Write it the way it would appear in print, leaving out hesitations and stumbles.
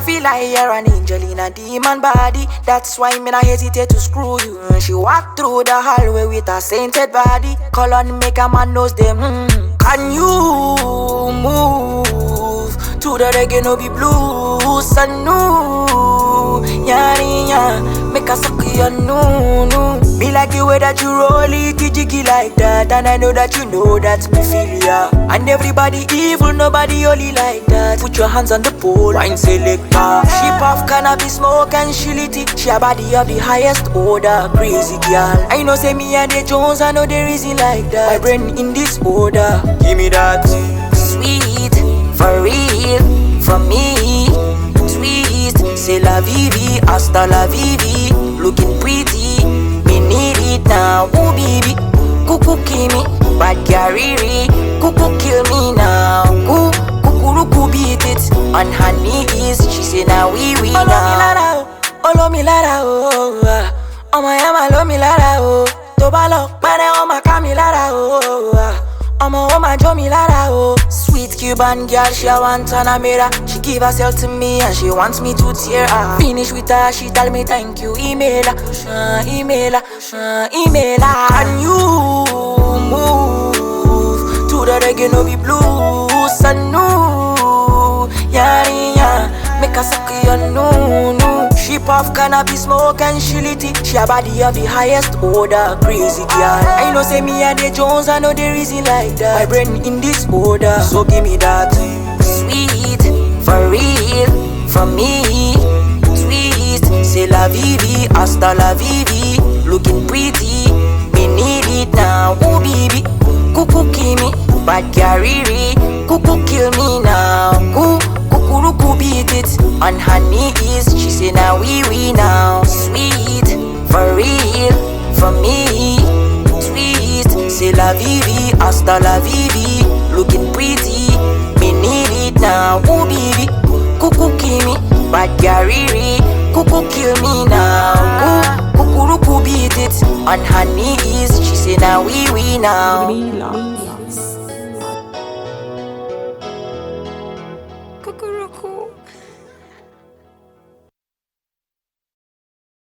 feel like you're an angel in a demon body. That's why me not hesitate to screw you. She walk through the hallway with a sainted body. Call on make a man knows them. Can you move to the reggae no be blues? Sanu, yeah, make a suck your no. Me like the way that you roll it, jiggy like that. And I know that you know that me feel ya. And everybody evil, nobody holy like that. Put your hands on the pole, wine selector. She puff cannabis, smoke and she lit it. She a body of the highest order, crazy girl. I know say me and the Jones, I know there is it like that. My brain in this order, give me that. Sweet, for real, from me. Twist, c'est la vivi, hasta la vivi. Looking pretty, me need it now. Ooh baby, cuckoo kill me, bad cariri. Cuckoo kill me now. Cuckoo beat it on her knees. She say now we now. Olo mi lara oh, oh my ama lo mi lara oh. Tobalo, pare o ma kami lara oh. Oh my jo mi lara oh. Sweet Cuban girl, she a want Panamera. She give herself to me and she wants me to tear her. Finish with her, she tell me thank you. Email her, email her. Can you move to the reggae no be blues? Sanu, yeah, make her suck your no. She puff cannabis, smoke and she lit it. She a body of the highest order, crazy girl. I know say me and the Jones, I know there is it like that. My brain in this order, so give me that. Sweet, for real, from me. Twist, c'est la vivi, hasta la vivi. Looking pretty, me need it now. Ooh baby, cuckoo kill me, bad cariri. Cuckoo kill me now. Cuckoo beat it on her knees. She say now we now. Sweet, for real, from me. Twist, c'est la vivi, hasta la vivi. Looking pretty, me need it now. Ooh baby, cuckoo kill me, bad cariri. Cuckoo kill me now. Cuckoo beat it on her knees. She say now we now.